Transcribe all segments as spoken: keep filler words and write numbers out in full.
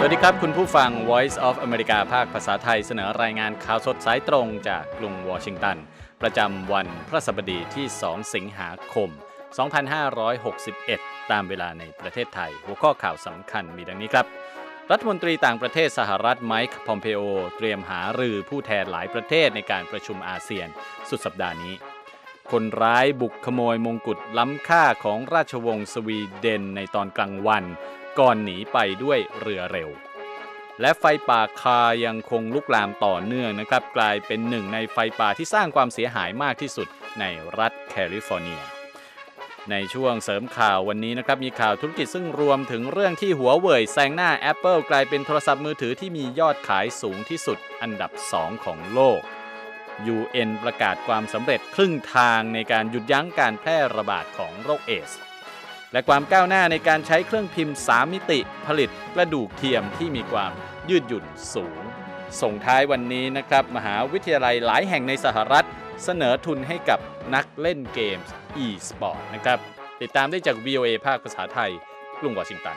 วัสดีครับคุณผู้ฟัง Voice of America ภาคภาษาไทยเสนอรายงานข่าวสดสายตรงจากกรุงวอชิงตันประจำวันพฤหัสบดีที่สองสิงหาคมสองพันห้าร้อยหกสิบเอ็ดตามเวลาในประเทศไทยหัวข้อข่าวสำคัญมีดังนี้ครับรัฐมนตรีต่างประเทศสหรัฐไมค์พอมเพโอเตรียมหารือผู้แทนหลายประเทศในการประชุมอาเซียนสุดสัปดาห์นี้คนร้ายบุกขโมยมงกุฎล้ำค่าของราชวงศ์สวีเดนในตอนกลางวันก่อนหนีไปด้วยเรือเร็วและไฟป่าคายังคงลุกลามต่อเนื่องนะครับกลายเป็นหนึ่งในไฟป่าที่สร้างความเสียหายมากที่สุดในรัฐแคลิฟอร์เนียในช่วงเสริมข่าววันนี้นะครับมีข่าวธุรกิจซึ่งรวมถึงเรื่องที่หัวเว่ยแซงหน้า Apple กลายเป็นโทรศัพท์มือถือที่มียอดขายสูงที่สุดอันดับสองของโลก ยู เอ็น ประกาศความสำเร็จครึ่งทางในการหยุดยั้งการแพร่ระบาดของโรคเอดส์และความก้าวหน้าในการใช้เครื่องพิมพ์สามมิติผลิตกระดูกเทียมที่มีความยืดหยุ่นสูงส่งท้ายวันนี้นะครับมหาวิทยาลัยหลายแห่งในสหรัฐเสนอทุนให้กับนักเล่นเกม e-sport นะครับติดตามได้จาก วี โอ เอ ภาคภาษาไทยกรุงวอชิงตัน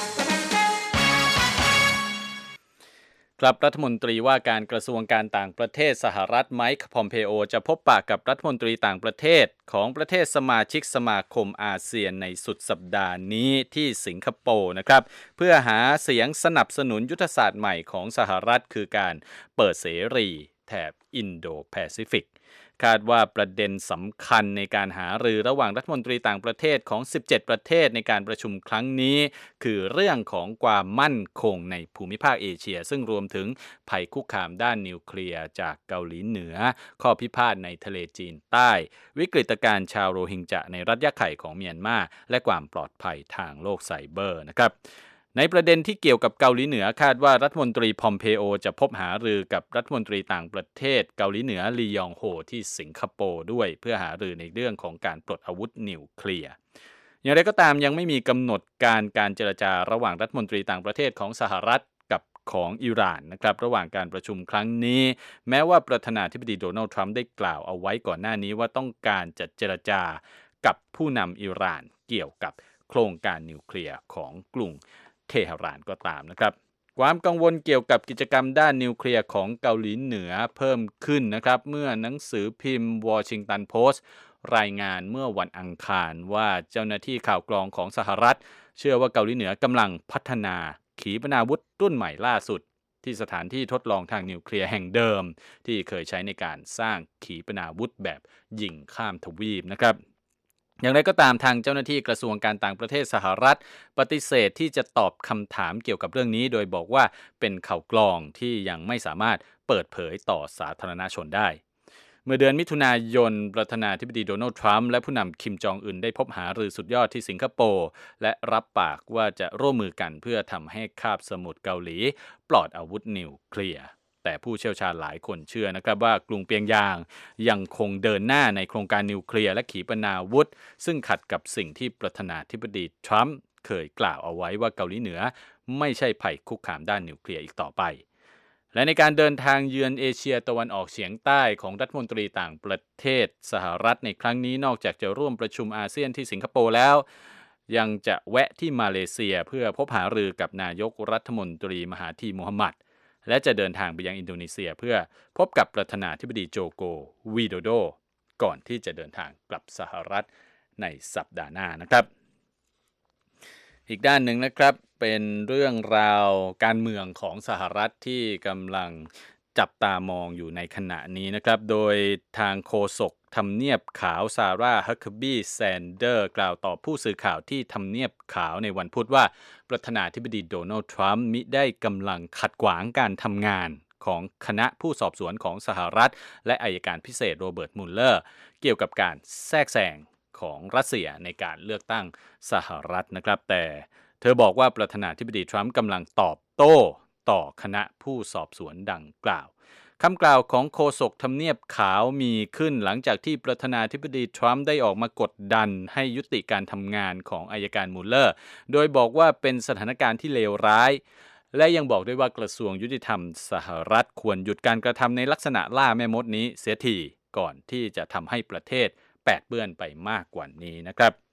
ครับรัฐมนตรีว่าการกระทรวงการต่างประเทศสหรัฐไมค์พอมเพโอจะพบปะกับรัฐมนตรีต่างประเทศของประเทศสมาชิกสมาคมอาเซียนในสุดสัปดาห์นี้ที่สิงคโปร์นะครับเพื่อหาเสียงสนับสนุนยุทธศาสตร์ใหม่ของสหรัฐคือการเปิดเสรีแถบอินโดแปซิฟิกคาดว่าประเด็นสำคัญในการหารือระหว่างรัฐมนตรีต่างประเทศของสิบเจ็ดประเทศในการประชุมครั้งนี้คือเรื่องของความมั่นคงในภูมิภาคเอเชียซึ่งรวมถึงภัยคุกคามด้านนิวเคลียร์จากเกาหลีเหนือข้อพิพาทในทะเลจีนใต้วิกฤตการณ์ชาวโรฮิงญะในรัฐยะไข่ของเมียนมาและความปลอดภัยทางโลกไซเบอร์นะครับในประเด็นที่เกี่ยวกับเกาหลีเหนือคาดว่ารัฐมนตรีพอมเพโอจะพบหารือกับรัฐมนตรีต่างประเทศเกาหลีเหนือลียองโฮที่สิงคโปร์ด้วยเพื่อหารือในเรื่องของการปลดอาวุธนิวเคลียร์อย่างไรก็ตามยังไม่มีกำหนดการการเจรจาระหว่างรัฐมนตรีต่างประเทศของสหรัฐกับของอิหร่านนะครับระหว่างการประชุมครั้งนี้แม้ว่าประธานาธิบดีโดนัลด์ทรัมป์ได้กล่าวเอาไว้ก่อนหน้านี้ว่าต้องการจะเจรจากับผู้นำอิหร่านเกี่ยวกับโครงการนิวเคลียร์ของกรุงเทหะรานก็ตามนะครับความกังวลเกี่ยวกับกิจกรรมด้านนิวเคลียร์ของเกาหลีเหนือเพิ่มขึ้นนะครับเมื่อหนังสือพิมพ์วอชิงตันโพสต์รายงานเมื่อวันอังคารว่าเจ้าหน้าที่ข่าวกรองของสหรัฐเชื่อว่าเกาหลีเหนือกำลังพัฒนาขีปนาวุธรุ่นใหม่ล่าสุดที่สถานที่ทดลองทางนิวเคลียร์แห่งเดิมที่เคยใช้ในการสร้างขีปนาวุธแบบยิงข้ามทวีปนะครับอย่างไรก็ตามทางเจ้าหน้าที่กระทรวงการต่างประเทศสหรัฐปฏิเสธที่จะตอบคำถามเกี่ยวกับเรื่องนี้โดยบอกว่าเป็นข่าวกรองที่ยังไม่สามารถเปิดเผยต่อสาธารณชนได้เมื่อเดือนมิถุนายนประธานาธิบดีโดนัลด์ทรัมป์และผู้นำคิมจองอึนได้พบหารือสุดยอดที่สิงคโปร์และรับปากว่าจะร่วมมือกันเพื่อทำให้คาบสมุทรเกาหลีปลอดอาวุธนิวเคลียร์แต่ผู้เชี่ยวชาญหลายคนเชื่อนะครับว่ากรุงเปียงยางยังคงเดินหน้าในโครงการนิวเคลียร์และขีปนาวุธซึ่งขัดกับสิ่งที่ประธานาธิบดีทรัมป์เคยกล่าวเอาไว้ว่าเกาหลีเหนือไม่ใช่ภัยคุกคามด้านนิวเคลียร์อีกต่อไปและในการเดินทางเยือนเอเชียตะวันออกเฉียงใต้ของรัฐมนตรีต่างประเทศสหรัฐในครั้งนี้นอกจากจะร่วมประชุมอาเซียนที่สิงคโปร์แล้วยังจะแวะที่มาเลเซียเพื่อพบหารือกับนายกรัฐมนตรีมหาธีมูฮัมหมัดและจะเดินทางไปยังอินโดนีเซียเพื่อพบกับประธานาธิบดีโจโกวิโดโดก่อนที่จะเดินทางกลับสหรัฐในสัปดาห์หน้านะครับอีกด้านหนึ่งนะครับเป็นเรื่องราวการเมืองของสหรัฐที่กำลังจับตามองอยู่ในขณะนี้นะครับโดยทางโฆษกทำเนียบขาวซาร่าฮักเคอร์บี้แซนเดอร์กล่าวต่อผู้สื่อข่าวที่ทำเนียบขาวในวันพุธว่าประธานาธิบดีโดนัลด์ทรัมป์มิได้กำลังขัดขวางการทำงานของคณะผู้สอบสวนของสหรัฐและอัยการพิเศษโรเบิร์ตมุลเลอร์เกี่ยวกับการแทรกแซงของรัสเซียในการเลือกตั้งสหรัฐนะครับแต่เธอบอกว่าประธานาธิบดีทรัมป์กำลังตอบโต้ต่อคณะผู้สอบสวนดังกล่าวคำกล่าวของโฆษกทำเนียบขาวมีขึ้นหลังจากที่ประธานาธิบดีทรัมป์ได้ออกมากดดันให้ยุติการทำงานของอัยการมุลเลอร์โดยบอกว่าเป็นสถานการณ์ที่เลวร้ายและยังบอกด้วยว่ากระทรวงยุติธรรมสหรัฐควรหยุดการกระทำในลักษณะล่าแม่มดนี้เสียทีก่อนที่จะทำให้ประเทศแปดเปื้อนไปมากกว่านี้นะครับ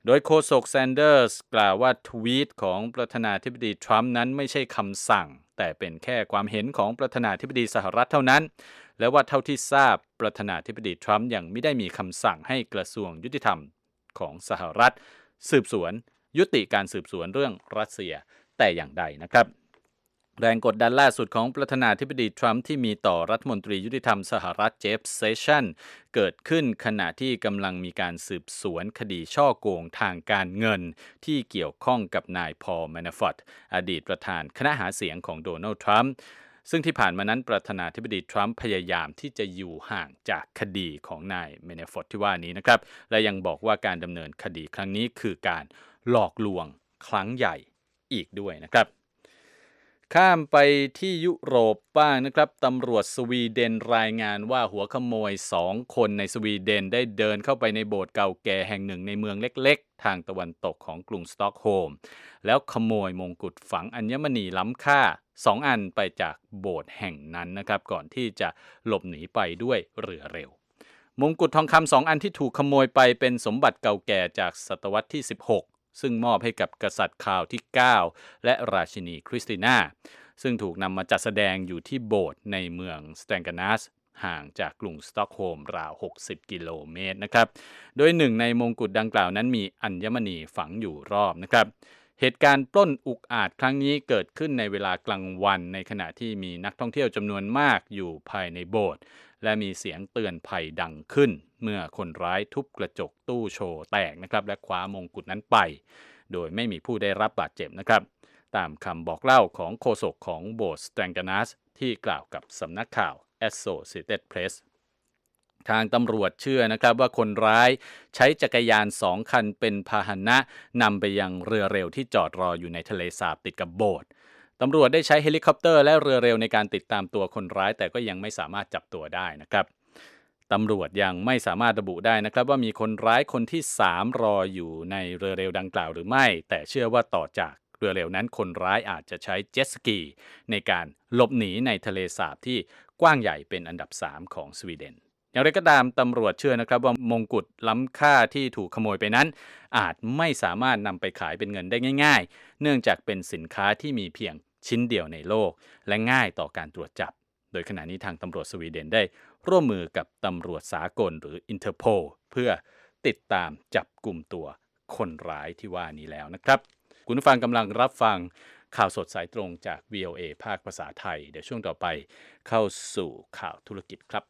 โดยโฆษกแซนเดอร์สกล่าวว่าทวีตของประธานาธิบดีทรัมป์นั้นไม่ใช่คำสั่งแต่เป็นแค่ความเห็นของประธานาธิบดีสหรัฐเท่านั้นและว่าเท่าที่ทราบประธานาธิบดีทรัมป์ยังไม่ได้มีคำสั่งให้กระทรวงยุติธรรมของสหรัฐสืบสวนยุติการสืบสวนเรื่องรัสเซียแต่อย่างใดนะครับแรงกดดันล่าสุดของประธานาธิบดีทรัมป์ที่มีต่อรัฐมนตรียุติธรรมสหรัฐเจฟเซชันเกิดขึ้นขณะที่กำลังมีการสืบสวนคดีช่อโกงทางการเงินที่เกี่ยวข้องกับนายพอล แมนาฟอร์ตอดีตประธานคณะหาเสียงของโดนัลด์ทรัมป์ซึ่งที่ผ่านมานั้นประธานาธิบดีทรัมป์พยายามที่จะอยู่ห่างจากคดีของนายแมนาฟอร์ตที่ว่านี้นะครับและยังบอกว่าการดำเนินคดีครั้งนี้คือการหลอกลวงครั้งใหญ่อีกด้วยนะครับข้ามไปที่ยุโรปบ้างนะครับตำรวจสวีเดนรายงานว่าหัวขโมยสองคนในสวีเดนได้เดินเข้าไปในโบสถ์เก่าแก่แห่งหนึ่งในเมืองเล็กๆทางตะวันตกของกรุงสต็อกโฮล์มแล้วขโมยมงกุฎฝังอัญมณีล้ำค่าสองอันไปจากโบสถ์แห่งนั้นนะครับก่อนที่จะหลบหนีไปด้วยเรือเร็วมงกุฎทองคำสองอันที่ถูกขโมยไปเป็นสมบัติเก่าแก่จากศตวรรษที่สิบหกซึ่งมอบให้กับกษัตริย์คราวที่เก้าและราชินีคริสติน่าซึ่งถูกนำมาจัดแสดงอยู่ที่โบสถ์ในเมืองสแตงกานัสห่างจากกรุงสต็อกโฮล์มราวหกสิบกิโลเมตรนะครับโดยหนึ่งในมงกุฎดังกล่าวนั้นมีอัญมณีฝังอยู่รอบนะครับเหตุการณ์ปล้นอุกอาจครั้งนี้เกิดขึ้นในเวลากลางวันในขณะที่มีนักท่องเที่ยวจำนวนมากอยู่ภายในโบสถ์และมีเสียงเตือนภัยดังขึ้นเมื่อคนร้ายทุบกระจกตู้โชว์แตกนะครับและคว้ามงกุฎนั้นไปโดยไม่มีผู้ได้รับบาดเจ็บนะครับตามคำบอกเล่าของโฆษกของโบสถ์สแตงกานัสที่กล่าวกับสำนักข่าว Associated Press ทางตำรวจเชื่อนะครับว่าคนร้ายใช้จักรยานสองคันเป็นพาหนะนำไปยังเรือเร็วที่จอดรออยู่ในทะเลสาบติดกับโบสถ์ตำรวจได้ใช้เฮลิคอปเตอร์และเรือเร็วในการติดตามตัวคนร้ายแต่ก็ยังไม่สามารถจับตัวได้นะครับตำรวจยังไม่สามารถระบุได้นะครับว่ามีคนร้ายคนที่สามรออยู่ในเรือเร็วดังกล่าวหรือไม่แต่เชื่อว่าต่อจากเรือเร็วนั้นคนร้ายอาจจะใช้เจ็ตสกีในการหลบหนีในทะเลสาบที่กว้างใหญ่เป็นอันดับสามของสวีเดนอย่างไรก็ตามตำรวจเชื่อนะครับว่ามงกุฎล้ำค่าที่ถูกขโมยไปนั้นอาจไม่สามารถนำไปขายเป็นเงินได้ง่ายๆเนื่องจากเป็นสินค้าที่มีเพียงชิ้นเดียวในโลกและง่ายต่อการตรวจจับโดยขณะนี้ทางตำรวจสวีเดนได้ร่วมมือกับตำรวจสากลหรือ Interpol เพื่อติดตามจับกลุ่มตัวคนร้ายที่ว่านี้แล้วนะครับคุณผู้ฟังกำลังรับฟังข่าวสดสายตรงจาก วี โอ เอ ภาคภาษาไทยเดี๋ยวช่วงต่อไปเข้าสู่ข่าวธุรกิจครับ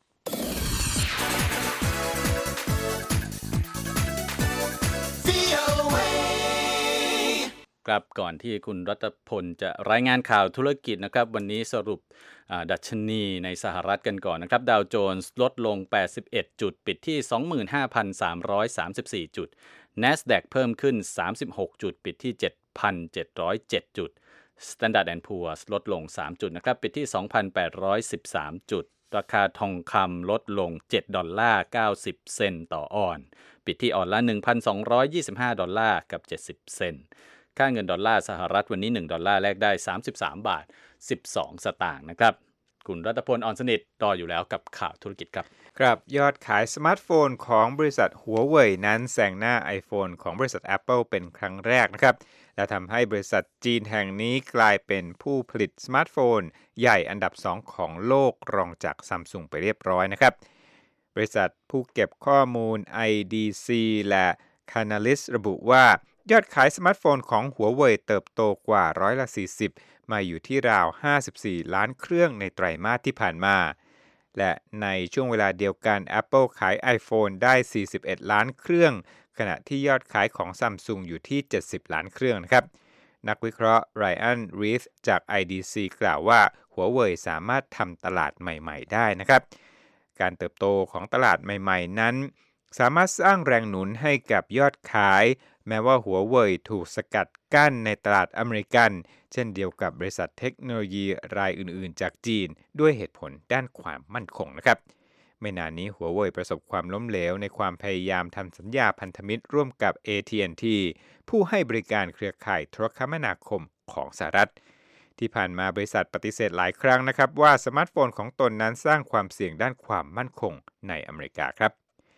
ครับก่อนที่คุณรัตพลจะรายงานข่าวธุรกิจนะครับวันนี้สรุปดัชนีในสหรัฐกันก่อนนะครับดาวโจนส์ลดลงแปดสิบเอ็ดจุดปิดที่ สองหมื่นห้าพันสามร้อยสามสิบสี่ จุด NASDAQ เพิ่มขึ้นสามสิบหกจุดปิดที่ เจ็ดพันเจ็ดร้อยเจ็ด จุด Standard แอนด์ Poor's ลดลงสามจุดนะครับปิดที่ สองพันแปดร้อยสิบสาม จุดราคาทองคำลดลงเจ็ดดอลลาร์เก้าสิบเซนต์ต่อออนซ์ปิดที่ออนซ์ละ หนึ่งพันสองร้อยยี่สิบห้า ดอลลาร์กับเจ็ดสิบเซนต์ค่าเงินดอลลาร์สหรัฐวันนี้หนึ่งดอลลาร์แลกได้สามสิบสามบาทสิบสองสตางค์นะครับคุณรัตพลอ่อนสนิทรออยู่แล้วกับข่าวธุรกิจครับครับยอดขายสมาร์ทโฟนของบริษัทหัวเว่ยนั้นแซงหน้า iPhone ของบริษัท Apple เป็นครั้งแรกนะครับและทำให้บริษัทจีนแห่งนี้กลายเป็นผู้ผลิตสมาร์ทโฟนใหญ่อันดับสองของโลกรองจาก Samsung ไปเรียบร้อยนะครับบริษัทผู้เก็บข้อมูล ไอ ดี ซี และ Canalys ระบุว่ายอดขายสมาร์ทโฟนของหัวเว่ยเติบโตกว่าร้อยละสี่สิบมาอยู่ที่ราวห้าสิบสี่ล้านเครื่องในไตรมาสที่ผ่านมาและในช่วงเวลาเดียวกัน Apple ขาย iPhone ได้สี่สิบเอ็ดล้านเครื่องขณะที่ยอดขายของ Samsung อยู่ที่เจ็ดสิบล้านเครื่องนะครับนักวิเคราะห์ Ryan Reith จาก ไอ ดี ซี กล่าวว่าหัวเว่ยสามารถทำตลาดใหม่ๆได้นะครับการเติบโตของตลาดใหม่ๆนั้นสามารถสร้างแรงหนุนให้กับยอดขายแม้ว่าหัวเว่ยถูกสกัดกั้นในตลาดอเมริกันเช่นเดียวกับบริษัทเทคโนโลยีรายอื่นๆจากจีนด้วยเหตุผลด้านความมั่นคงนะครับไม่นานนี้หัวเว่ยประสบความล้มเหลวในความพยายามทำสัญญาพันธมิตรร่วมกับ เอ ที แอนด์ ที ผู้ให้บริการเครือข่ายโทรคมนาคมของสหรัฐที่ผ่านมาบริษัทปฏิเสธหลายครั้งนะครับว่าสมาร์ทโฟนของตนนั้นสร้างความเสี่ยงด้านความมั่นคงในอเมริกาครับ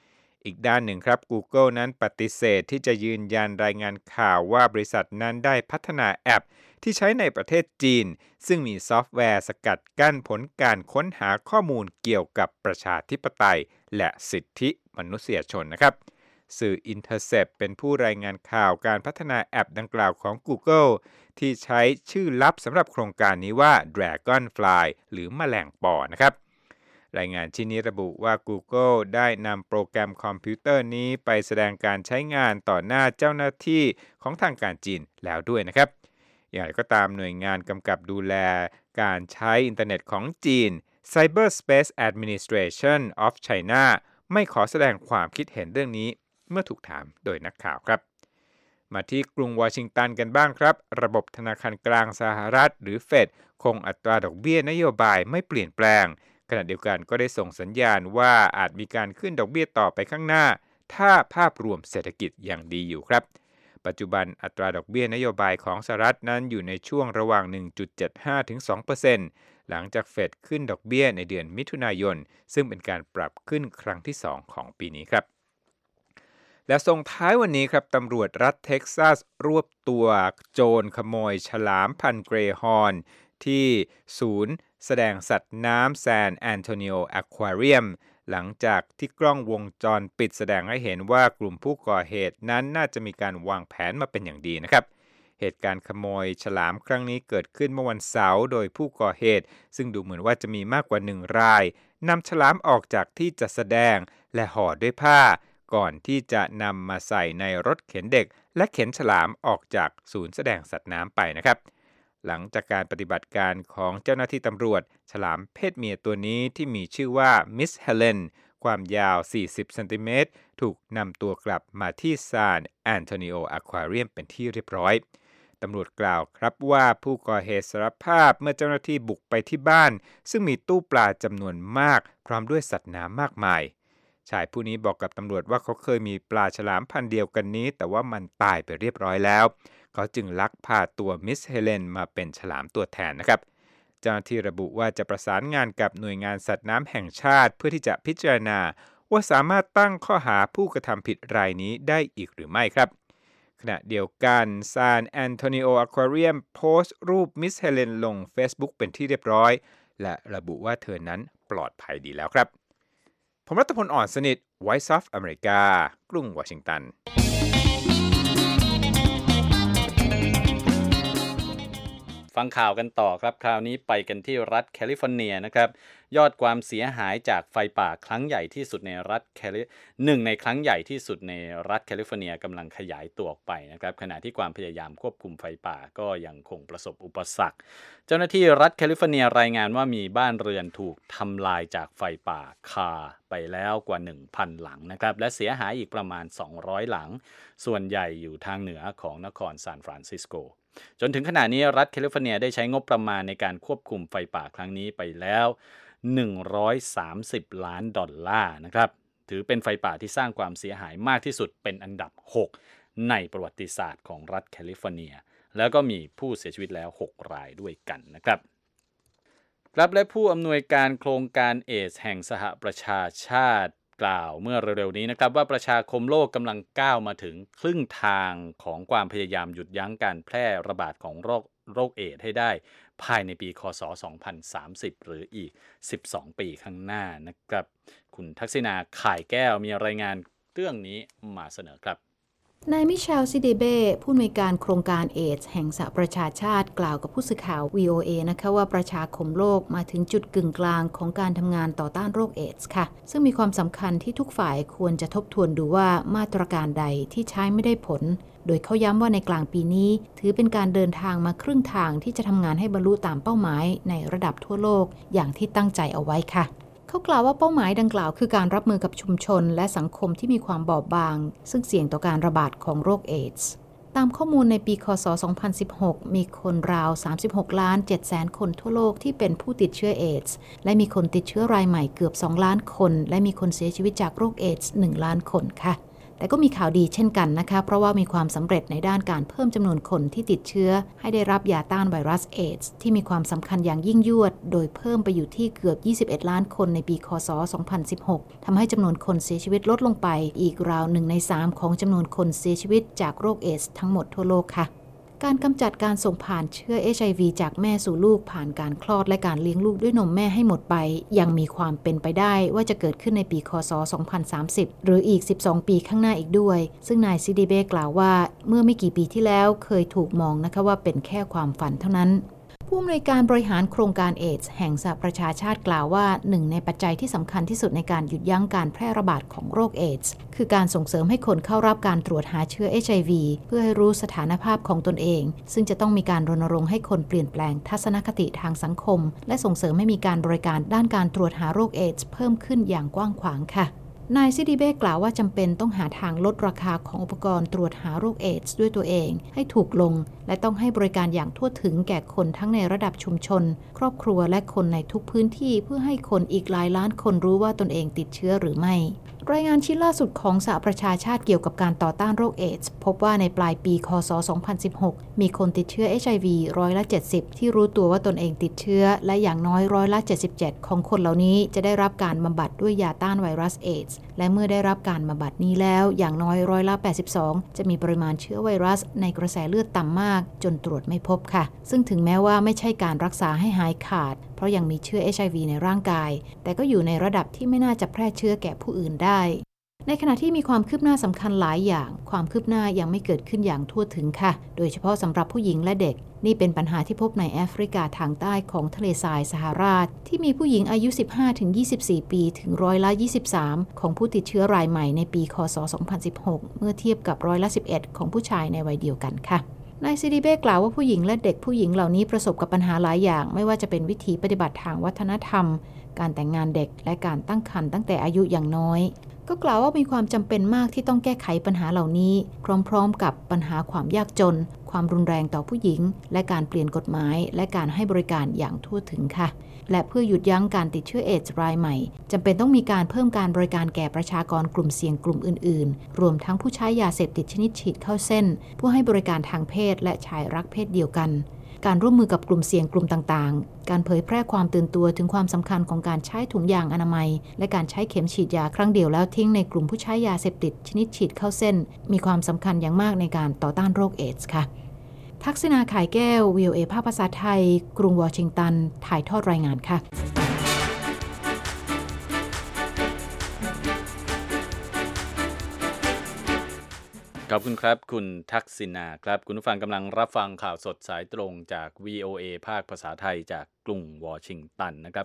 อีกด้านหนึ่งครับ Google นั้นปฏิเสธที่จะยืนยันรายงานข่าวว่าบริษัทนั้นได้พัฒนาแอปที่ใช้ในประเทศจีนซึ่งมีซอฟต์แวร์สกัดกั้นผลการค้นหาข้อมูลเกี่ยวกับประชาธิปไตยและสิทธิมนุษยชนนะครับสื่อ Intercept เป็นผู้รายงานข่าวการพัฒนาแอปดังกล่าวของ Google ที่ใช้ชื่อลับสำหรับโครงการนี้ว่า Dragonfly หรือแมลงปอนะครับรายงานชิ้นนี้ระบุว่า Google ได้นำโปรแกรมคอมพิวเตอร์นี้ไปแสดงการใช้งานต่อหน้าเจ้าหน้าที่ของทางการจีนแล้วด้วยนะครับอย่างไรก็ตามหน่วยงานกำกับดูแลการใช้อินเทอร์เน็ตของจีน Cyberspace Administration of China ไม่ขอแสดงความคิดเห็นเรื่องนี้เมื่อถูกถามโดยนักข่าวครับมาที่กรุงวอชิงตันกันบ้างครับระบบธนาคารกลางสหรัฐหรือเฟดคงอัตราดอกเบี้ยนโยบายไม่เปลี่ยนแปลงขณะเดียวกันก็ได้ส่งสัญญาณว่าอาจมีการขึ้นดอกเบี้ยต่อไปข้างหน้าถ้าภาพรวมเศรษฐกิจยังดีอยู่ครับปัจจุบันอัตราดอกเบี้ยนโยบายของสหรัฐนั้นอยู่ในช่วงระหว่าง หนึ่งจุดเจ็ดห้า ถึง สองเปอร์เซ็นต์ หลังจากเฟดขึ้นดอกเบี้ยในเดือนมิถุนายนซึ่งเป็นการปรับขึ้นครั้งที่สองของปีนี้ครับและส่งท้ายวันนี้ครับตำรวจรัฐเท็กซัสรวบตัวโจรขโมยฉลามพันธุ์เกรย์ฮอร์นที่ศูนย์แสดงสัตว์น้ำแซนแอนโทนิโอแอควาเรียมหลังจากที่กล้องวงจรปิดแสดงให้เห็นว่ากลุ่มผู้ก่อเหตุนั้นน่าจะมีการวางแผนมาเป็นอย่างดีนะครับเหตุการณ์ขโมยฉลามครั้งนี้เกิดขึ้นเมื่อวันเสาร์โดยผู้ก่อเหตุซึ่งดูเหมือนว่าจะมีมากกว่าหนึ่งรายนำฉลามออกจากที่จัดแสดงและห่อด้วยผ้าก่อนที่จะนำมาใส่ในรถเข็นเด็กและเข็นฉลามออกจากศูนย์แสดงสัตว์น้ำไปนะครับหลังจากการปฏิบัติการของเจ้าหน้าที่ตำรวจฉลามเพศเมียตัวนี้ที่มีชื่อว่ามิสเฮเลนความยาวสี่สิบเซนติเมตรถูกนำตัวกลับมาที่ซานแอนโทนิโออควาเรียมเป็นที่เรียบร้อยตำรวจกล่าวครับว่าผู้ก่อเหตุสารภาพเมื่อเจ้าหน้าที่บุกไปที่บ้านซึ่งมีตู้ปลาจำนวนมากพร้อมด้วยสัตว์น้ำมากมายชายผู้นี้บอกกับตำรวจว่าเขาเคยมีปลาฉลามพันธุ์เดียวกันนี้แต่ว่ามันตายไปเรียบร้อยแล้วเขาจึงลักพาตัวมิสเฮเลนมาเป็นฉลามตัวแทนนะครับเจ้าหน้าที่ระบุว่าจะประสานงานกับหน่วยงานสัตว์น้ำแห่งชาติเพื่อที่จะพิจารณาว่าสามารถตั้งข้อหาผู้กระทำผิดรายนี้ได้อีกหรือไม่ครับขณะเดียวกันซานแอนโทนิโออควาเรียมโพสต์รูปมิสเฮเลนลง Facebook เป็นที่เรียบร้อยและระบุว่าเธอนั้นปลอดภัยดีแล้วครับผมรัตพลอ่อนสนิท Voice of America กรุงวอชิงตันฟังข่าวกันต่อครับคราวนี้ไปกันที่รัฐแคลิฟอร์เนียนะครับยอดความเสียหายจากไฟป่าครั้งใหญ่ที่สุดในรัฐแคลิหนึ่งในครั้งใหญ่ที่สุดในรัฐแคลิฟอร์เนียกำลังขยายตัวออกไปนะครับขณะที่ความพยายามควบคุมไฟป่าก็ยังคงประสบอุปสรรคเจ้าหน้าที่รัฐแคลิฟอร์เนียรายงานว่ามีบ้านเรือนถูกทำลายจากไฟป่าคาไปแล้วกว่า หนึ่งพัน หลังนะครับและเสียหายอีกประมาณสองร้อยหลังส่วนใหญ่อยู่ทางเหนือของนครซานฟรานซิสโกจนถึงขณะนี้รัฐแคลิฟอร์เนียได้ใช้งบประมาณในการควบคุมไฟป่าครั้งนี้ไปแล้วหนึ่งร้อยสามสิบล้านดอลลาร์นะครับถือเป็นไฟป่าที่สร้างความเสียหายมากที่สุดเป็นอันดับหกในประวัติศาสตร์ของรัฐแคลิฟอร์เนียแล้วก็มีผู้เสียชีวิตแล้วหกรายด้วยกันนะครับครับและผู้อำนวยการโครงการเอดส์แห่งสหประชาชาติกล่าวเมื่อเร็วๆนี้นะครับว่าประชาคมโลกกำลังก้าวมาถึงครึ่งทางของความพยายามหยุดยั้งการแพร่ระบาดของโรคโรคเอดส์ให้ได้ภายในปีคศสองพันสามสิบหรืออีกสิบสองปีข้างหน้านะครับคุณทักษิณาข่ายแก้วมีรายงานเรื่องนี้มาเสนอครับนายมิเชลซิเดเบ้ผู้อำนวยการโครงการเอดส์แห่งสหประชาชาติกล่าวกับผู้สื่อข่าว วี โอ เอ นะคะว่าประชาคมโลกมาถึงจุดกึ่งกลางของการทำงานต่อต้านโรคเอดส์ค่ะซึ่งมีความสำคัญที่ทุกฝ่ายควรจะทบทวนดูว่ามาตรการใดที่ใช้ไม่ได้ผลโดยเขาย้ำว่าในกลางปีนี้ถือเป็นการเดินทางมาครึ่งทางที่จะทำงานให้บรรลุตามเป้าหมายในระดับทั่วโลกอย่างที่ตั้งใจเอาไว้ค่ะเขากล่าวว่าเป้าหมายดังกล่าวคือการรับมือกับชุมชนและสังคมที่มีความบอบบางซึ่งเสี่ยงต่อการระบาดของโรคเอดส์ตามข้อมูลในปีคศสองพันสิบหกมีคนราวสามสิบหกล้านเจ็ดแสนคนทั่วโลกที่เป็นผู้ติดเชื้อเอดส์และมีคนติดเชื้อรายใหม่เกือบสองล้านคนและมีคนเสียชีวิตจากโรคเอดส์หนึ่งล้านคนค่ะแต่ก็มีข่าวดีเช่นกันนะคะเพราะว่ามีความสำเร็จในด้านการเพิ่มจำนวนคนที่ติดเชื้อให้ได้รับยาต้านไวรัสเอดส์ที่มีความสำคัญอย่างยิ่งยวดโดยเพิ่มไปอยู่ที่เกือบยี่สิบเอ็ดล้านคนในปีค.ศ. สองพันสิบหกทำให้จำนวนคนเสียชีวิตลดลงไปอีกราวหนึ่งในสามของจำนวนคนเสียชีวิตจากโรคเอดส์ทั้งหมดทั่วโลกค่ะการกำจัดการส่งผ่านเชื้อ เอช ไอ วี จากแม่สู่ลูกผ่านการคลอดและการเลี้ยงลูกด้วยนมแม่ให้หมดไปยังมีความเป็นไปได้ว่าจะเกิดขึ้นในปีค.ศ. สองพันสามสิบหรืออีกสิบสองปีข้างหน้าอีกด้วยซึ่งนายซิดิเบกล่าวว่าเมื่อไม่กี่ปีที่แล้วเคยถูกมองนะคะว่าเป็นแค่ความฝันเท่านั้นผู้อำนวยการบริหารโครงการเอดส์แห่งสหประชาชาติกล่าวว่าหนึ่งในปัจจัยที่สำคัญที่สุดในการหยุดยั้งการแพร่ระบาดของโรคเอดส์คือการส่งเสริมให้คนเข้ารับการตรวจหาเชื้อ เอช ไอ วี เพื่อให้รู้สถานภาพของตนเองซึ่งจะต้องมีการรณรงค์ให้คนเปลี่ยนแปลงทัศนคติทางสังคมและส่งเสริมให้มีการบริการด้านการตรวจหาโรคเอดส์เพิ่มขึ้นอย่างกว้างขวางค่ะนายซิดิเบกล่าวว่าจำเป็นต้องหาทางลดราคาของอุปกรณ์ตรวจหาโรคเอดส์ด้วยตัวเองให้ถูกลงและต้องให้บริการอย่างทั่วถึงแก่คนทั้งในระดับชุมชนครอบครัวและคนในทุกพื้นที่เพื่อให้คนอีกหลายล้านคนรู้ว่าตนเองติดเชื้อหรือไม่รายงานชิ้นล่าสุดของสหประชาชาติเกี่ยวกับการต่อต้านโรคเอดส์พบว่าในปลายปีค.ศ. สองพันสิบหกมีคนติดเชื้อ เอช ไอ วี ร้อยละเจ็ดสิบที่รู้ตัวว่าตนเองติดเชื้อและอย่างน้อยร้อยละเจ็ดสิบเจ็ดของคนเหล่านี้จะได้รับการบำบัดด้วยยาต้านไวรัสเอดส์และเมื่อได้รับการบำบัดนี้แล้วอย่างน้อยร้อยละแปดสิบสองจะมีปริมาณเชื้อไวรัสในกระแสเลือดต่ำมากจนตรวจไม่พบค่ะซึ่งถึงแม้ว่าไม่ใช่การรักษาให้หายขาดเพราะยังมีเชื้อ เอช ไอ วี ในร่างกายแต่ก็อยู่ในระดับที่ไม่น่าจะแพร่เชื้อแก่ผู้อื่นได้ในขณะที่มีความคืบหน้าสำคัญหลายอย่างความคืบหน้ายังไม่เกิดขึ้นอย่างทั่วถึงค่ะโดยเฉพาะสำหรับผู้หญิงและเด็กนี่เป็นปัญหาที่พบในแอฟริกาทางใต้ของทะเลทรายซาฮาราที่มีผู้หญิงอายุ สิบห้าถึงยี่สิบสี่ ปีถึงร้อยละยี่สิบสามของผู้ติดเชื้อรายใหม่ในปีค.ศ. สองพันสิบหกเมื่อเทียบกับร้อยละสิบเอ็ดของผู้ชายในวัยเดียวกันค่ะนายซิดิเบกล่าวว่าผู้หญิงและเด็กผู้หญิงเหล่านี้ประสบกับปัญหาหลายอย่างไม่ว่าจะเป็นวิถีปฏิบัติทางวัฒนธรรมการแต่งงานเด็กและการตั้งครรภ์ตั้งแต่อายุอย่างน้อยก็กล่าวว่ามีความจำเป็นมากที่ต้องแก้ไขปัญหาเหล่านี้พร้อมๆกับปัญหาความยากจนความรุนแรงต่อผู้หญิงและการเปลี่ยนกฎหมายและการให้บริการอย่างทั่วถึงค่ะและเพื่อหยุดยั้งการติดเชื้อเอดส์รายใหม่จำเป็นต้องมีการเพิ่มการบริการแก่ประชากรกลุ่มเสี่ยงกลุ่มอื่นๆรวมทั้งผู้ใช้ยาเสพติดชนิดฉีดเข้าเส้นผู้ให้บริการทางเพศและชายรักเพศเดียวกันการร่วมมือกับกลุ่มเสี่ยงกลุ่มต่างๆการเผยแพร่ความตื่นตัวถึงความสำคัญของการใช้ถุงยางอนามัยและการใช้เข็มฉีดยาครั้งเดียวแล้วทิ้งในกลุ่มผู้ใช้ยาเสพติดชนิดฉีดเข้าเส้นมีความสำคัญอย่างมากในการต่อต้านโรคเอดส์ค่ะทักษิณา ข่ายแก้ว วี โอ เอ ภาคภาษาไทยกรุงวอชิงตันถ่ายทอดรายงานค่ะขอบคุณครับคุณทักษิณาครับคุณผู้ฟังกำลังรับฟังข่าวสดสายตรงจาก วี โอ เอ ภาคภาษาไทยจากกรุงวอชิงตันนะครับ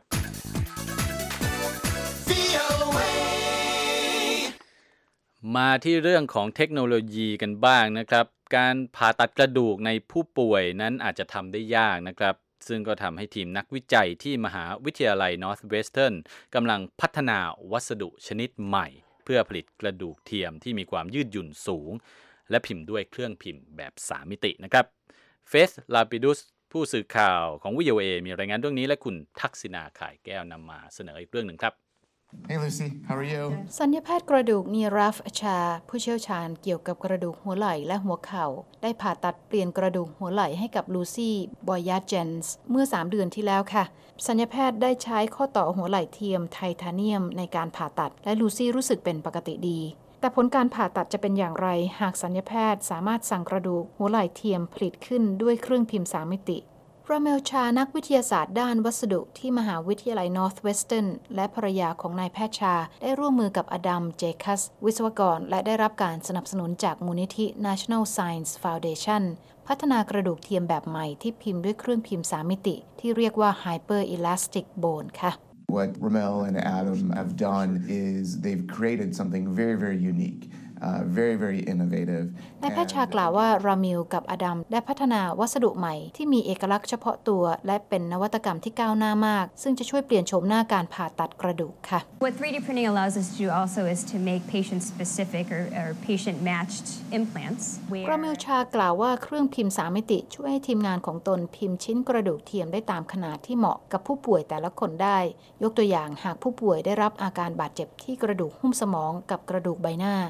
มาที่เรื่องของเทคโนโลยีกันบ้างนะครับการผ่าตัดกระดูกในผู้ป่วยนั้นอาจจะทำได้ยากนะครับซึ่งก็ทำให้ทีมนักวิจัยที่มหาวิทยาลัย Northwestern กำลังพัฒนาวัสดุชนิดใหม่เพื่อผลิตกระดูกเทียมที่มีความยืดหยุ่นสูงและพิมพ์ด้วยเครื่องพิมพ์แบบสามมิตินะครับเฟส ลาปิดุสผู้สื่อข่าวของ วี โอ เอ มีรายงานเรื่องนี้และคุณทักษิณา ข่ายแก้วนำมาเสนออีกเรื่องหนึ่งครับ Hey Lucy, how are you? ศัลยแพทย์กระดูกนีราฟชาผู้เชี่ยวชาญเกี่ยวกับกระดูกหัวไหล่และหัวเข่าได้ผ่าตัดเปลี่ยนกระดูกหัวไหล่ให้กับลูซี่บอยาเจนส์เมื่อสามเดือนที่แล้วค่ะศัลยแพทย์ได้ใช้ข้อต่อหัวไหล่เทียมไทเทเนียมในการผ่าตัดและลูซี่รู้สึกเป็นปกติดีแต่ผลการผ่าตัดจะเป็นอย่างไรหากศัลยแพทย์สามารถสั่งกระดูกหัวไหล่เทียมผลิตขึ้นด้วยเครื่องพิมพ์สามมิติราเมลชานักวิทยาศาสตร์ด้านวัสดุที่มหาวิทยาลัย Northwestern และภรรยาของนายแพทย์ชาได้ร่วมมือกับอดัม เจคัสวิศวกรและได้รับการสนับสนุนจากมูลนิธิ National Science Foundation พัฒนากระดูกเทียมแบบใหม่ที่พิมพ์ด้วยเครื่องพิมพ์สามมิติที่เรียกว่า Hyper Elastic Bone ค่ะ What Ramel and Adam have done is they've created something very, very unique.Uh, very, very innovative. นายแพทย์ชากล่าวว่ารามิลกับอดัมได้พัฒนาวัสดุใหม่ที่มีเอกลักษณ์เฉพาะตัวและเป็นนวัตกรรมที่ก้าวหน้ามากซึ่งจะช่วยเปลี่ยนโฉมหน้าการผ่าตัดกระดูกค่ะ What ทรี ดี printing allows us to do also is to make patient specific or, or patient matched implants. รามิลชากล่าวว่าเครื่องพิมพ์สามมิติช่วยให้ทีมงานของตนพิมพ์ชิ้นกระดูกเทียมได้ตามขนาดที่เหมาะกับผู้ป่วยแต่ละคนได้ยกตัวอย่างหากผู้ป่วยได้รับอาการบาดเจ็บที่กระดูกหุ้มสมองกับกระดูกใบหน้าทีม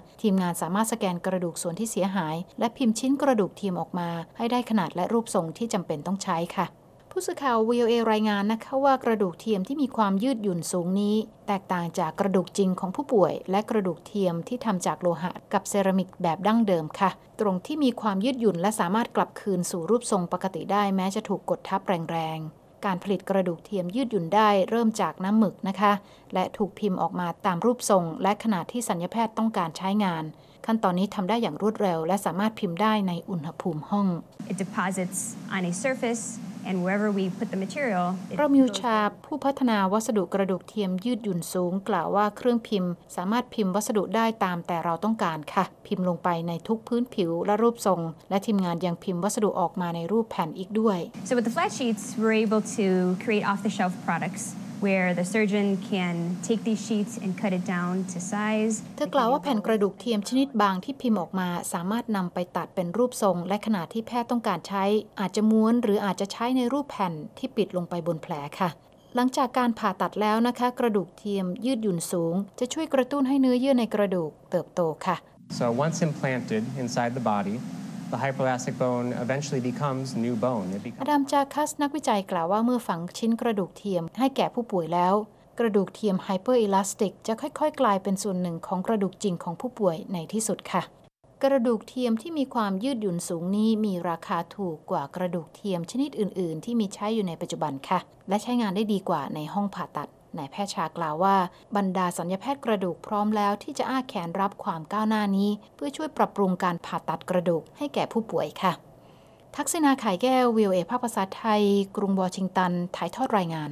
งานสามารถสแกนกระดูกส่วนที่เสียหายและพิมพ์ชิ้นกระดูกเทียมออกมาให้ได้ขนาดและรูปทรงที่จำเป็นต้องใช้ค่ะผู้สื่อข่าว วี โอ เอ รายงานนะคะว่ากระดูกเทียมที่มีความยืดหยุ่นสูงนี้แตกต่างจากกระดูกจริงของผู้ป่วยและกระดูกเทียมที่ทำจากโลหะกับเซรามิกแบบดั้งเดิมค่ะตรงที่มีความยืดหยุ่นและสามารถกลับคืนสู่รูปทรงปกติได้แม้จะถูกกดทับแรงๆการผลิตกระดูกเทียมยืดหยุ่นได้เริ่มจากน้ำหมึกนะคะและถูกพิมพ์ออกมาตามรูปทรงและขนาดที่ศัลยแพทย์ต้องการใช้งานขั้นตอนนี้ทำได้อย่างรวดเร็วและสามารถพิมพ์ได้ในอุณหภูมิห้อง It deposits on a surface and wherever we put the material เรามิวชาผู้พัฒนาวัสดุกระดูกเทียมยืดหยุ่นสูงกล่าวว่าเครื่องพิมพ์สามารถพิมพ์วัสดุได้ตามแต่เราต้องการค่ะพิมพ์ลงไปในทุกพื้นผิวและรูปทรงและทีมงานยังพิมพ์วัสดุออกมาในรูปแผ่นอีกด้วย So with the flat sheets we're able to create off-the-shelf products where the surgeon can take these sheets and cut it down to size เธอกล่าวว่าแผ่นกระดูกเทียมชนิดบางที่พิมพ์ออกมาสามารถนำไปตัดเป็นรูปทรงและขนาดที่แพทย์ต้องการใช้อาจจะม้วนหรืออาจจะใช้ในรูปแผ่นที่ปิดลงไปบนแผลค่ะหลังจากการผ่าตัดแล้วนะคะกระดูกเทียมยืดหยุ่นสูงจะช่วยกระตุ้นให้เนื้อเยื่อในกระดูกเติบโตค่ะ So once implanted inside the body the hypoelastic bone eventually becomes new bone. อดัมจาคัสนักวิจัยกล่าวว่าเมื่อฝังชิ้นกระดูกเทียมให้แก่ผู้ป่วยแล้วกระดูกเทียมไฮเปอร์อิลาสติกจะค่อยๆกลายเป็นส่วนหนึ่งของกระดูกจริงของผู้ป่วยในที่สุดค่ะกระดูกเทียมที่มีความยืดหยุ่นสูงนี้มีราคาถูกกว่ากระดูกเทียมชนิดอื่นๆที่มีใช้อยู่ในปัจจุบันค่ะและใช้งานได้ดีกว่าในห้องผ่าตัดนายแพทย์ชากล่าวว่าบรรดาศัลยแพทย์กระดูกพร้อมแล้วที่จะอ้าแขนรับความก้าวหน้านี้เพื่อช่วยปรับปรุงการผ่าตัดกระดูกให้แก่ผู้ป่วยค่ะทักษิณา ไข่แก้ว วี โอ เอ ภาคภาษาไทยกรุงวอชิงตันถ่ายทอดรายงาน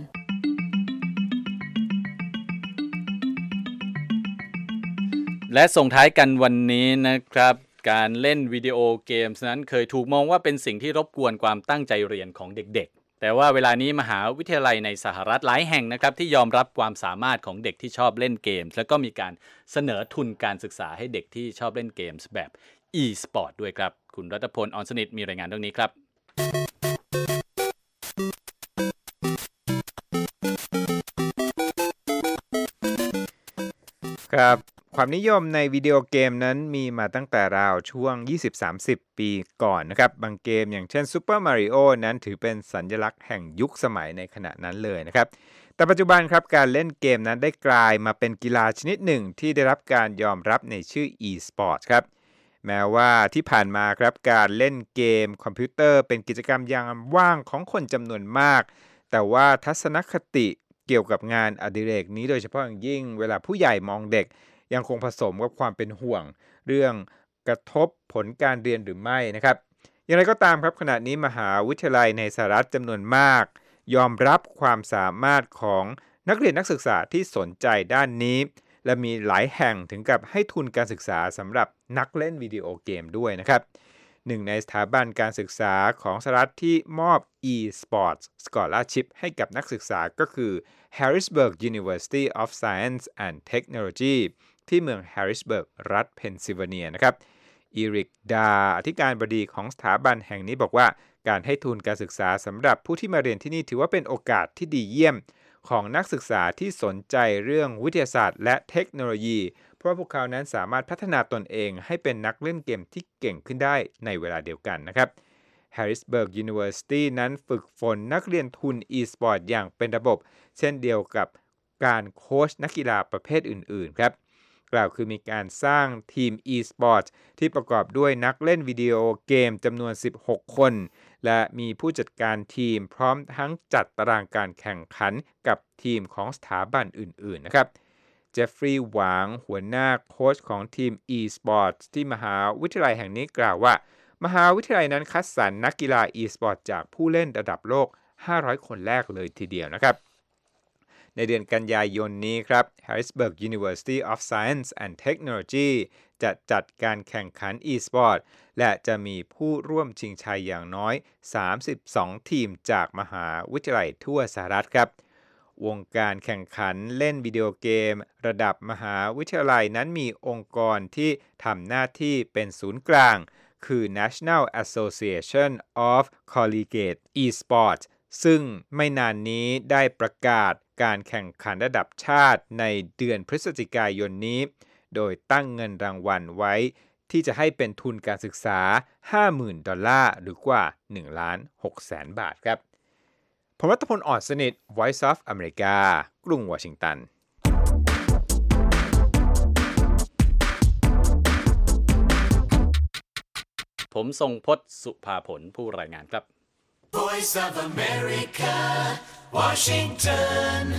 และส่งท้ายกันวันนี้นะครับการเล่นวิดีโอเกมส์นั้นเคยถูกมองว่าเป็นสิ่งที่รบกวนความตั้งใจเรียนของเด็กๆแต่ว่าเวลานี้มหาวิทยาลัยในสหรัฐหลายแห่งนะครับที่ยอมรับความสามารถของเด็กที่ชอบเล่นเกมส์แล้วก็มีการเสนอทุนการศึกษาให้เด็กที่ชอบเล่นเกมส์แบบ e-sport ด้วยครับคุณรัตพล ออนสนิทมีรายงานเรื่องนี้ครับครับความนิยมในวิดีโอเกมนั้นมีมาตั้งแต่ราวช่วง ยี่สิบถึงสามสิบ ปีก่อนนะครับบางเกมอย่างเช่น Super Mario นั้นถือเป็นสัญลักษณ์แห่งยุคสมัยในขณะนั้นเลยนะครับแต่ปัจจุบันครับการเล่นเกมนั้นได้กลายมาเป็นกีฬาชนิดหนึ่งที่ได้รับการยอมรับในชื่อ e-sport ครับแม้ว่าที่ผ่านมาครับการเล่นเกมคอมพิวเตอร์เป็นกิจกรรมยามว่างของคนจำนวนมากแต่ว่าทัศนคติเกี่ยวกับงานอดิเรกนี้โดยเฉพาะอย่างยิ่งเวลาผู้ใหญ่มองเด็กยังคงผสมกับความเป็นห่วงเรื่องกระทบผลการเรียนหรือไม่นะครับอย่างไรก็ตามครับขณะนี้มหาวิทยาลัยในสหรัฐจำนวนมากยอมรับความสามารถของนักเรียนนักศึกษาที่สนใจด้านนี้และมีหลายแห่งถึงกับให้ทุนการศึกษาสำหรับนักเล่นวิดีโอเกมด้วยนะครับหนึ่งในสถาบันการศึกษาของสหรัฐที่มอบ e-sports scholarship ให้กับนักศึกษาก็คือ Harrisburg University of Science and Technology ที่เมืองแฮร์ริสเบิร์กรัฐเพนซิลเวเนียนะครับอีริกดาอธิการบดีของสถาบันแห่งนี้บอกว่าการให้ทุนการศึกษาสำหรับผู้ที่มาเรียนที่นี่ถือว่าเป็นโอกาสที่ดีเยี่ยมของนักศึกษาที่สนใจเรื่องวิทยาศาสตร์และเทคโนโลยีเพราะพวกเขานั้นสามารถพัฒนาตนเองให้เป็นนักเล่นเกมที่เก่งขึ้นได้ในเวลาเดียวกันนะครับ Harrisburg University นั้นฝึกฝนนักเรียนทุน e-sport อย่างเป็นระบบเช่นเดียวกับการโค้ชนักกีฬาประเภทอื่นๆครับกล่าวคือมีการสร้างทีม e-sport ที่ประกอบด้วยนักเล่นวิดีโอเกมจำนวนสิบหกคนและมีผู้จัดการทีมพร้อมทั้งจัดตารางการแข่งขันกับทีมของสถาบันอื่นๆนะครับเจฟฟรีย์หวางหัวหน้าโค้ชของทีม e-sports ที่มหาวิทยาลัยแห่งนี้กล่าวว่ามหาวิทยาลัยนั้นคัดสรรนักกีฬา e-sports จากผู้เล่นระดับโลกห้าร้อยคนแรกเลยทีเดียวนะครับในเดือนกันยายนนี้ครับ Harrisburg University of Science and Technology จะจัดการแข่งขัน e-sport และจะมีผู้ร่วมชิงชัยอย่างน้อยสามสิบสองทีมจากมหาวิทยาลัยทั่วสหรัฐครับวงการแข่งขันเล่นวิดีโอเกมระดับมหาวิทยาลัยนั้นมีองค์กรที่ทำหน้าที่เป็นศูนย์กลางคือ National Association of Collegiate Esports ซึ่งไม่นานนี้ได้ประกาศการแข่งขันระดับชาติในเดือนพฤศจิกายนนี้โดยตั้งเงินรางวัลไว้ที่จะให้เป็นทุนการศึกษา ห้าหมื่น ดอลลาร์หรือกว่า หนึ่งล้านหกแสน บาทครับผมรัฐพล อ่อนสนิท Voice of America กรุงวอชิงตันผมทรงพจน์ สุภาผลผู้รายงานครับ Voice of America Washington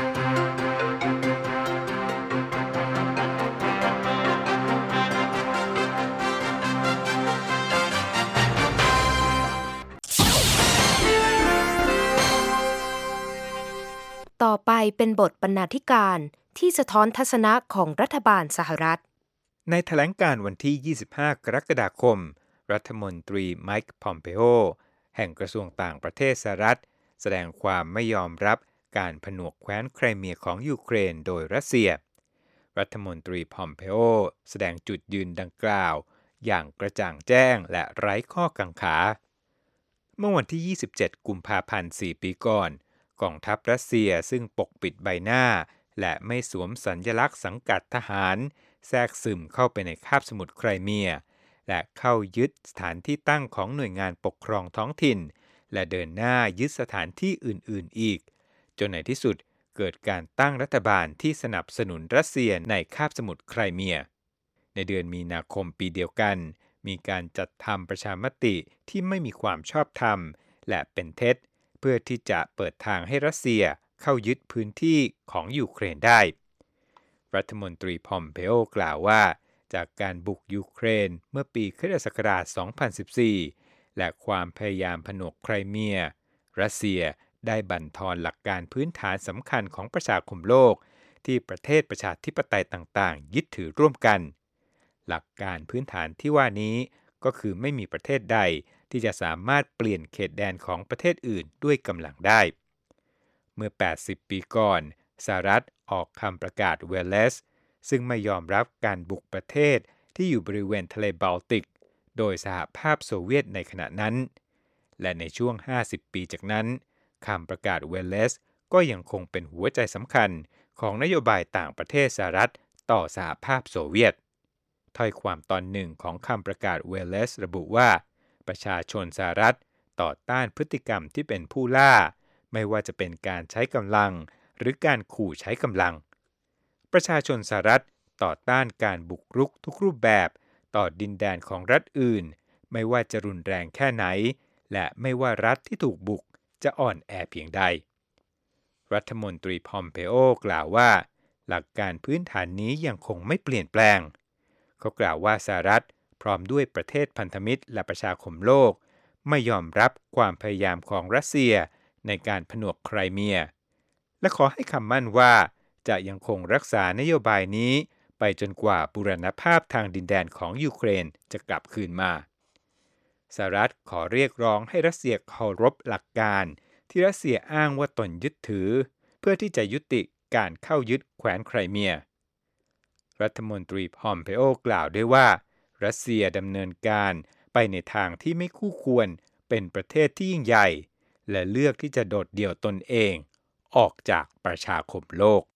ต่อไปเป็นบทบรรณาธิการที่สะท้อนทัศนะของรัฐบาลสหรัฐในแถลงการณ์วันที่ ยี่สิบห้า กรกฎาคมรัฐมนตรีไมค์ พอมเปโอแห่งกระทรวงต่างประเทศสหรัฐแสดงความไม่ยอมรับการผนวกแคว้นไครเมียของยูเครนโดยรัสเซียรัฐมนตรีพอมเปโอแสดงจุดยืนดังกล่าวอย่างกระจ่างแจ้งและไร้ข้อกังขาเมื่อวันที่ ยี่สิบเจ็ด กุมภาพันธ์ สี่ ปีก่อนกองทัพรัสเซียซึ่งปกปิดใบหน้าและไม่สวมสัญลักษณ์สังกัดทหารแทรกซึมเข้าไปในคาบสมุทรไครเมียและเข้ายึดสถานที่ตั้งของหน่วยงานปกครองท้องถิ่นและเดินหน้ายึดสถานที่อื่นๆอีกจนในที่สุดเกิดการตั้งรัฐบาลที่สนับสนุนรัสเซียในคาบสมุทรไครเมียในเดือนมีนาคมปีเดียวกันมีการจัดทำประชามติที่ไม่มีความชอบธรรมและเป็นเท็จเพื่อที่จะเปิดทางให้รัสเซียเข้ายึดพื้นที่ของยูเครนได้รัฐมนตรีพอมเปโอกล่าวว่าจากการบุกยูเครนเมื่อปีค.ศ. สองพันสิบสี่และความพยายามผนวกไครเมียรัสเซียได้บั่นทอนหลักการพื้นฐานสำคัญของประชาคมโลกที่ประเทศประชาธิปไตยต่างๆยึดถือร่วมกันหลักการพื้นฐานที่ว่านี้ก็คือไม่มีประเทศใดที่จะสามารถเปลี่ยนเขตแดนของประเทศอื่นด้วยกำลังได้เมื่อแปดสิบปีก่อนสหรัฐออกคำประกาศเวลเลสซึ่งไม่ยอมรับการบุกประเทศที่อยู่บริเวณทะเลบอลติกโดยสหภาพโซเวียตในขณะนั้นและในช่วงห้าสิบปีจากนั้นคำประกาศเวลเลสก็ยังคงเป็นหัวใจสำคัญของนโยบายต่างประเทศสหรัฐต่อสหภาพโซเวียตถ้อยความตอนหนึ่งของคำประกาศเวลเลสระบุว่าประชาชนสหรัฐต่อต้านพฤติกรรมที่เป็นผู้ล่าไม่ว่าจะเป็นการใช้กำลังหรือการขู่ใช้กำลังประชาชนสหรัฐต่อต้านการบุกรุกทุกรูปแบบต่อดินแดนของรัฐอื่นไม่ว่าจะรุนแรงแค่ไหนและไม่ว่ารัฐที่ถูกบุกจะอ่อนแอเพียงใดรัฐมนตรีพอมเปโอกล่าวว่าหลักการพื้นฐานนี้ยังคงไม่เปลี่ยนแปลงเขากล่าวว่าสหรัฐพร้อมด้วยประเทศพันธมิตรและประชาคมโลกไม่ยอมรับความพยายามของรัสเซียในการผนวกไครเมียและขอให้คำมั่นว่าจะยังคงรักษานโยบายนี้ไปจนกว่าบูรณภาพทางดินแดนของยูเครนจะกลับคืนมาสหรัฐขอเรียกร้องให้รัสเซียเคารพหลักการที่รัสเซียอ้างว่าตนยึดถือเพื่อที่จะยุติการเข้ายึดแคว้นไครเมียรัฐมนตรีพอมเปโอกล่าวด้วยว่ารัสเซียดำเนินการไปในทางที่ไม่คู่ควรเป็นประเทศที่ยิ่งใหญ่และเลือกที่จะโดดเดี่ยวตนเองออกจากประชาคมโลก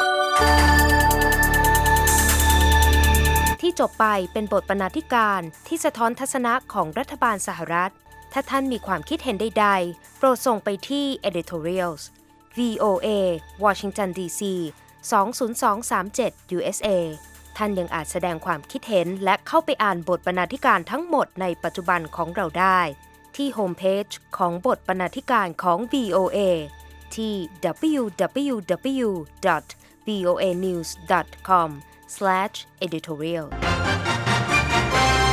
ที่จบไปเป็นบทบรรณาธิการที่สะท้อนทัศนะของรัฐบาลสหรัฐถ้าท่านมีความคิดเห็นใดๆโปรดส่งไปที่ editorials วี โอ เอ Washington ดี ซี สองศูนย์สองสามเจ็ด ยู เอส เอ ท่านยังอาจแสดงความคิดเห็นและเข้าไปอ่านบทบรรณาธิการทั้งหมดในปัจจุบันของเราได้ที่โฮมเพจของบทบรรณาธิการของ วี โอ เอ ที่ ดับเบิลยู ดับเบิลยู ดับเบิลยู ดอท วี โอ เอ นิวส์ ดอท คอม สแลช เอดิโทเรียล